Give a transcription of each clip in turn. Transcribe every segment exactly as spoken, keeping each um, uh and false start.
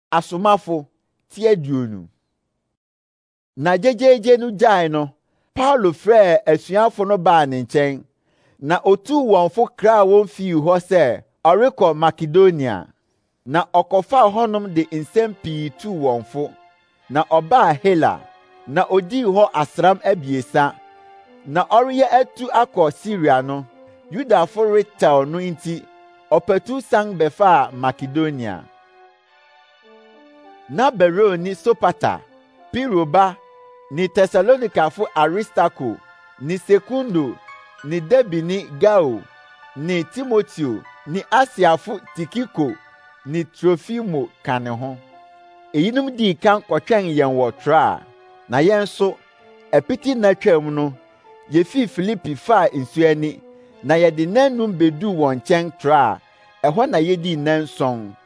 asomafo tie aduonu. Na jejeje no gyae no, Paulo frɛ asuafo no baa ne nkyɛn, na otu wɔn fo kraa wɔn fii hɔ sɛ ɔrekɔ Makedonia. Na ɔkɔfaa hɔnom de nsɛm pii tuu wɔn fo, na ɔbaa Hela, na odii hɔ asram abiesa. Na ɔreyɛ atu akɔ Siria no, Yudafo retɛw no nti, ɔpatu san bɛfaa Makedonia. Na Bereo ni Sopata, Piro ba, ni Tesalonikafo Aristako, ni Sekundo, ni Debi ni Gao, ni Timoteo, ni Asiafo Tikiko, ni Trofimo ka ne ho. Eyinom dii kan kɔtwɛn yɛn wɔ Troa, na yɛn nso, ɛpiti na twam no, yefi Filipi faa nsu ani, na yɛde nannum beduu wɔn nkyɛn Troa, ɛhɔ na yedii nnanson.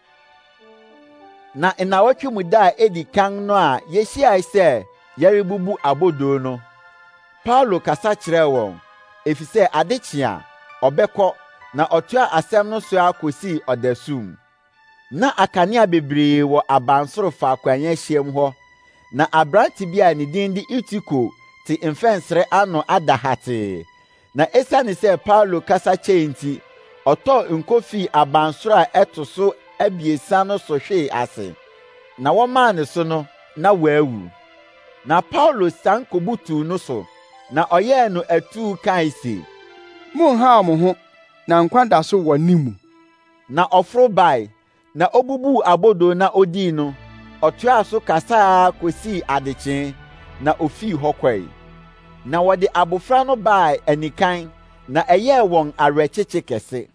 Na nnawɔtwe mu da a edi kan no a yehyiae sɛ yɛrebubu abodo no, Paulo kasa kyerɛɛ wɔn, efisɛ ade kye a ɔbɛkɔ, na ɔtoa asɛm no so akosii ɔdasum. Na akanea bebree wɔ abansoro faako a yɛahyiam hɔ, na aberante bi a ne din de Eutiko te mfɛnsere ano ada hatee. Na esiane sɛ Paulo kasa kyɛe nti, ɔtɔɔ nkofii abansoro a ɛto so abiesa no so hwee ase. Na wɔmaa ne so no, na wawu. Na Paulo san kobutuu no so, na ɔyɛɛ no atuu kae se, "Monhaw mo ho, na nkwa da so wɔ ne mu." Na ɔforo bae, na obubuu abodo na odii no, ɔtoaa so kasaa kosii adekyee, na ofii hɔ kɔe. Na wɔde abofra no baa anikan, na ɛyɛɛ wɔn awerɛkyekye kɛse.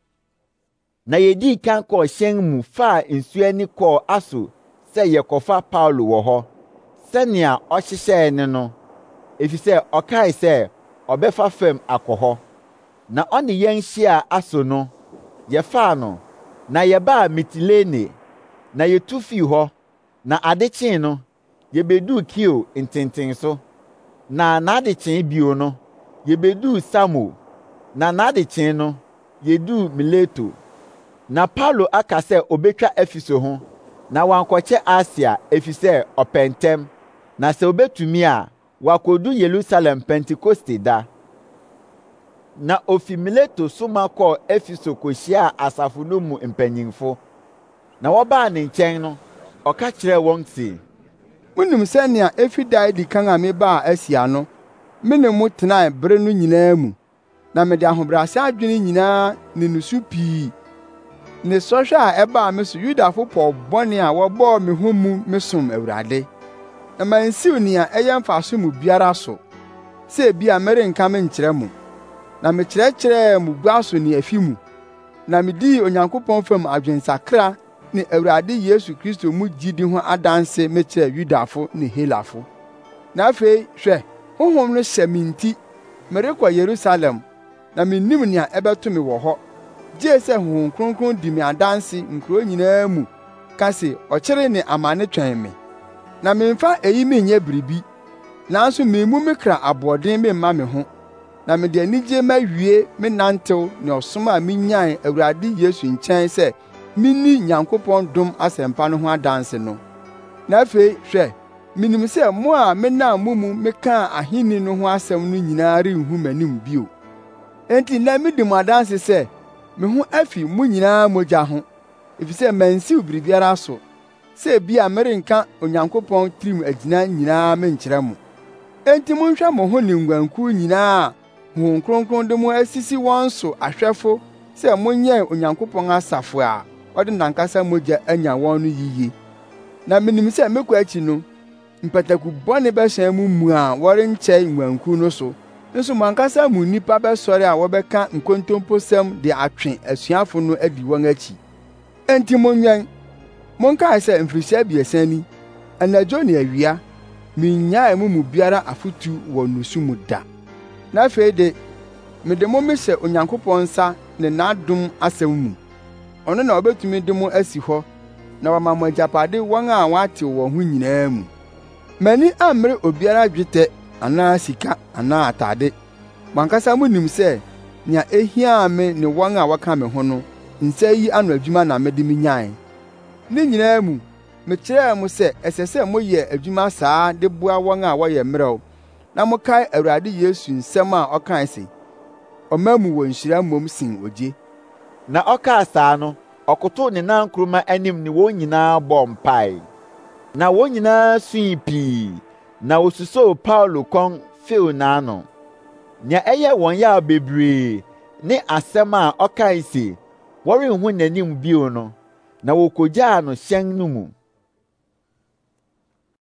Na yedii kan kɔɔ hyɛn mu faa nsu ani kɔɔ Aso sɛ yɛkɔfa Paulo wɔ hɔ, sɛnea ɔhyehyɛɛ ne no, efisɛ ɔkae sɛ ɔbɛfa fam akɔ hɔ. Na ɔne yɛn hyiaa Aso no, yɛfaa no, na yɛbaa Mitilene, na yetu fii hɔ. Na ade kyee no, yebeduu Kio ntenten so. Na n'ade kyee bio no, yebeduu Samo, na n'ade kyee no, yeduu Mileto. Na Paulo aka sɛ obetwa Efeso ho, na wankɔkyɛ Asia efisɛ ɔpɛ ntɛm, na sɛ obetumi a, wakodu Yerusalem Pentekoste da. Na ofi Mileto soma kɔɔ Efeso kohyiaa asafo no mu mpanyimfo. Na wɔbaa ne nkyɛn no, ɔka kyerɛɛ wɔn se, "Munim sɛnea efi da edi kan a mebaa Asia no, me ne mo tenae bere no nyinaa mu, na mede ahobrɛase adwene nyinaa ne nusu pii ne sɔhwɛ a ɛbaa me so Yudafo pɔw bɔne a wɔbɔɔ me ho mu mesom Awurade. Na mansiw nea ɛyɛ mfaso mu biara so, sɛ bi a merenka me nkyerɛ mo. Na mekyerɛkyerɛɛ mmubuaso so ne afi mu, na midii Onyankopɔn fam adwensakra ne Awurade Yesu Kristo mu gyidi ho adanse mekyerɛɛ Yudafo ne Helafo. Na afei hwɛ, honhom no hyɛ me nti, merekɔ Yerusalem, na minnim nea ɛbɛto me wɔ hɔ, gye sɛ Honhom Kronkron di me adanse nkurow nyinaa mu, ka se ɔkyere ne amane twɛn me. Na memfa eyi menyɛ biribi, nanso mimmu me kra aboɔden memma me ho, na mede anigye mawie me nantew ne ɔsom a minyae Awurade Yesu nkyɛn sɛ minni Nyankopɔn dom asɛmpa no ho adanse no. Na afei hwɛ, minim sɛ mo a menam mo mu mekaa ahenni no ho asɛm no nyinaa renhu m'anim bio. Enti na midi mo adanse sɛ me ho afi mo nyinaa mogya ho, efisɛ mansiw biribiara so, sɛ bi a merenka Onyankopɔn tirim agyina nyinaa menkyerɛ mo. Enti monhwɛ mo ho ne nguankuw nyinaa a Honhom Kronkron de mo asisi wɔn so ahwɛfo sɛ monyɛ Onyankopɔn asafo a ɔde n'ankasa mogya anya wɔn no yiye. Na minim sɛ mekɔ akyi no, mpataku bɔne bɛhyɛn mo mu a wɔrenkyɛe nguankuw no so, nso mo ankasa mu nnipa bɛsɔre a wɔbɛka nkontomposɛm de atwe asuafo no adi wɔn akyi. Enti monwɛn, monkae sɛ mfirihyia abiɛsa ni, anadwo ne awia, minnyae mo mu biara afotu wɔ nusu mu da. Na afei de, mede mo mehyɛ Onyankopɔn nsa ne n'adom asɛm mu. Ɔno na obetumi de mo asi hɔ, na wama mo agyapade wɔn a wɔatew wɔn ho nyinaa mu. M'ani ammere obiara dwetɛ anaa sika anaa atade. Mo ankasa munim sɛ nea ehiaa me ne wɔn a wɔka me ho no, nsa yi ano adwuma na mede minyae. Ne nyinaa mu, mekyerɛɛ mo sɛ ɛsɛ sɛ moyɛ adwuma saa de boa wɔn a wɔyɛ mmerɛw, na mokae Awurade Yesu nsɛm a ɔkae se, ɔma mu wɔ nhyira mmom sen ogye. Na ɔkaa saa no, ɔkotow ne nan kuruma anim ne wɔn nyinaa bɔɔ mpae. Na wɔn nyinaa sui pii, na wosusoo Paulo kɔn few n'ano. Nea ɛyɛ wɔn yaw bebree ne asɛm a ɔkae se wɔrenhu n'anim bio no, na wokogyaa no hyɛn no mu.